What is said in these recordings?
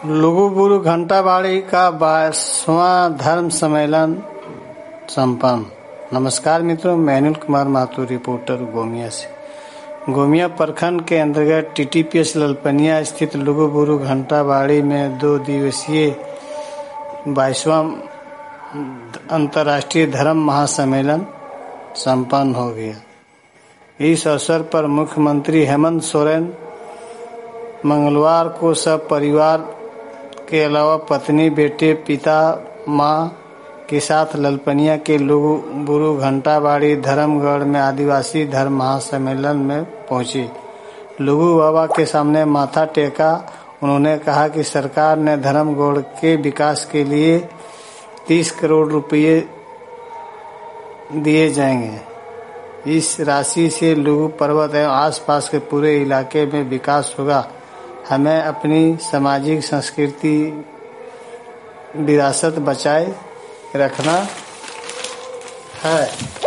लुगुबुरु घंटाबाड़ी का 22वां धर्म सम्मेलन संपन्न। नमस्कार मित्रों, मैं अनिल कुमार माथुर, रिपोर्टर गोमिया से। गोमिया प्रखंड के अंतर्गत टीटीपीएस ललपनिया स्थित लुगुबुरु घंटाबाड़ी में 2 दिवसीय 22वां अंतर्राष्ट्रीय धर्म महासम्मेलन संपन्न हो गया। इस अवसर पर मुख्यमंत्री हेमंत सोरेन मंगलवार को सब परिवार के अलावा पत्नी, बेटे, पिता, मां के साथ ललपनिया के लुगुबुरु घंटाबाड़ी धर्मगढ़ में आदिवासी धर्म महासम्मेलन में पहुंचे। लुगु बाबा के सामने माथा टेका। उन्होंने कहा कि सरकार ने धर्मगढ़ के विकास के लिए 30 करोड़ रुपए दिए जाएंगे। इस राशि से लुगु पर्वत एवं आसपास के पूरे इलाके में विकास होगा। हमें अपनी सामाजिक संस्कृति विरासत बचाए रखना है।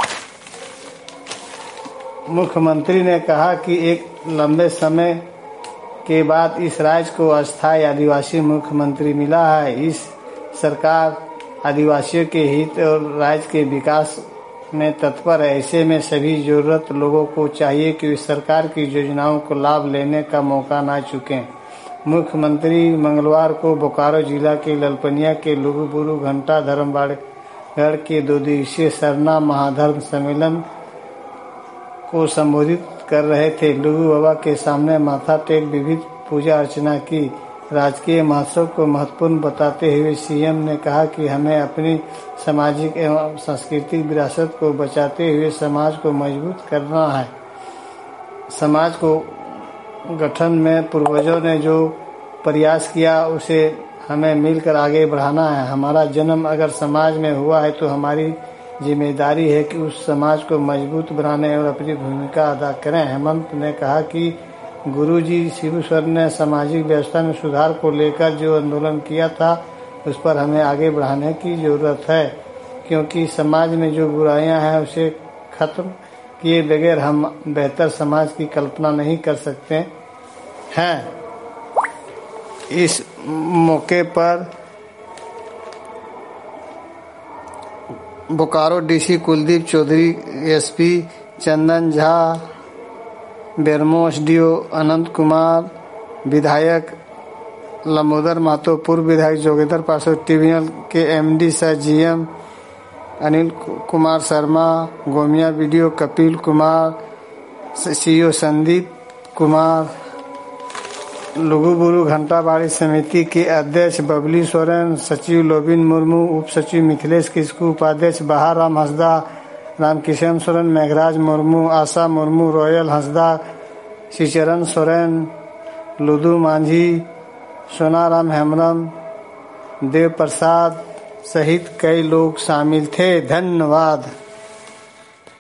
मुख्यमंत्री ने कहा कि एक लंबे समय के बाद इस राज्य को अस्थायी आदिवासी मुख्यमंत्री मिला है। इस सरकार आदिवासियों के हित और राज्य के विकास में तत्पर है। ऐसे में सभी जरूरत लोगों को चाहिए कि वे सरकार की योजनाओं को लाभ लेने का मौका ना चूकें। मुख्यमंत्री मंगलवार को बोकारो जिला के ललपनिया के लुगुबुरु घंटा धर्मगढ़ के 2 दिवसीय सरना महाधर्म सम्मेलन को संबोधित कर रहे थे। लुगु बाबा के सामने माथा टेक विविध पूजा अर्चना की। राजकीय महोत्सव को महत्वपूर्ण बताते हुए सीएम ने कहा कि हमें अपनी सामाजिक एवं सांस्कृतिक विरासत को बचाते हुए समाज को मजबूत करना है। समाज को गठन में पूर्वजों ने जो प्रयास किया उसे हमें मिलकर आगे बढ़ाना है। हमारा जन्म अगर समाज में हुआ है तो हमारी जिम्मेदारी है कि उस समाज को मजबूत बनाने और अपनी भूमिका अदा करें। हेमंत ने कहा कि गुरुजी शिबू सोरेन ने सामाजिक व्यवस्था में सुधार को लेकर जो आंदोलन किया था उस पर हमें आगे बढ़ाने की जरूरत है, क्योंकि समाज में जो बुराइयां हैं उसे खत्म किए बगैर हम बेहतर समाज की कल्पना नहीं कर सकते हैं। इस मौके पर Bokaro DC Kuldeep Chaudhary, SP Chandan Jha, Bermo SDO Anant Kumar, विधायक लंबोदर महतो, पूर्व विधायक जोगेंद्र पार्षद, ट्रिब्यूनल के एमडी सह GM Anil Kumar Sharma, Gomia BDO Kapil Kumar, CEO Sandeep Kumar, Luguburu Ghantabari समिति के अध्यक्ष बबली सोरेन, सचिव लोबिन मुर्मू, उप सचिव मिथिलेश किस्कू, उपाध्यक्ष बाहर राम हंसदा, रामकिशन सोरेन, मेघराज मुर्मू, आशा मुर्मू, रॉयल हंसदा, श्रीचरण सोरेन, लुदू मांझी, सोनाराम हेम्ब्रम, देव प्रसाद सहित कई लोग शामिल थे। धन्यवाद।